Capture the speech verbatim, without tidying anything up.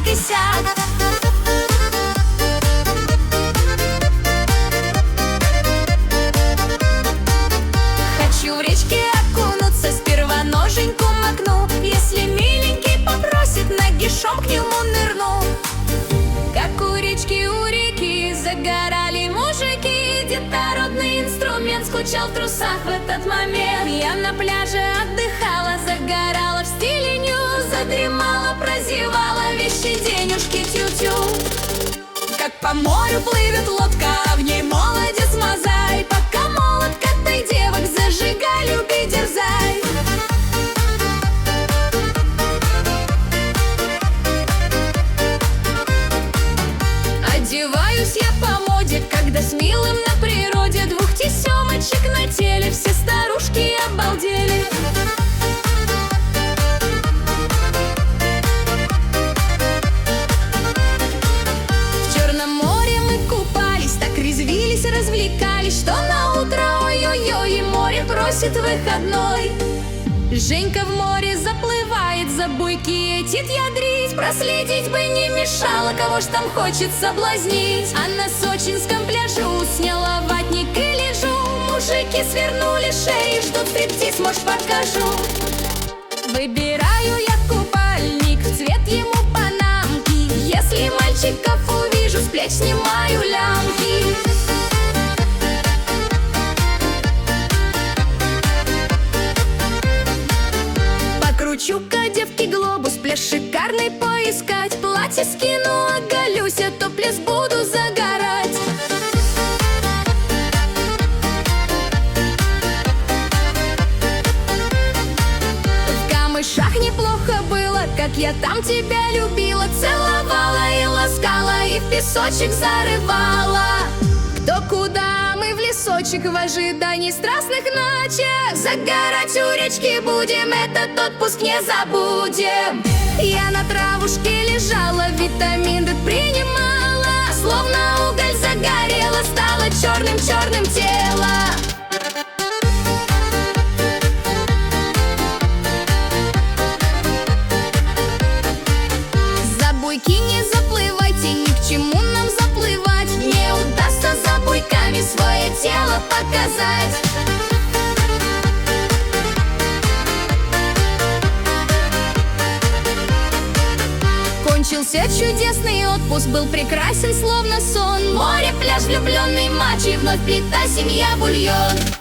кисят. Хочу в речке окунуться, сперва ноженьку макну. Если миленький попросит, нагишом к нему нырну. Как у речки, у реки загорали мужики. Детородный инструмент скучал в трусах в этот момент. Я на пляже отдыхала, загорала в стиле ню. Задремала, прозевала, вещи, денежки, тю-тю. Как по морю плывет лодка, а в ней молодец мозай. Пока молод, катай девок, зажигай, люби, дерзай. Одеваюсь я по моде, когда с милым на природе. Двух тесемочек на теле, все старушки обалдели. В Черном море мы купались, так резвились, развлекались, что на утро ой-ой-ой, и море просит выходной. Женька в море заплывает, за буйки этит ядрить. Проследить бы не мешало, кого ж там хочет соблазнить. А на сочинском пляжу сняла ватник и лежу. Мужики свернули шеи, ждут стриптиз, может, покажу. Выбираю я купальник, в цвет ему панамки. Если мальчиков увижу, с плеч снимаю лямки. Покручу-ка, девки, глобус, пляж шикарный поискать. Платье скину, оголюсь, а то пляс буду загорать. В Камышах неплохо было, как я там тебя любила. Целовала и ласкала, и в песочек зарывала. Кто куда, мы в лесочек в ожидании страстных ночей. Загорать у речки будем, этот отпуск не забудем. Я на травушке лежала, витамин D принимала. Словно уголь загорела, стало черным-черным тело. За буйки не заплывайте, ни к чему нам заплывать. Не удастся за буйками свое тело показать. Кончился чудесный отпуск, был прекрасен, словно сон. Море, пляж, влюбленный матч, и вновь плита, семья, бульон.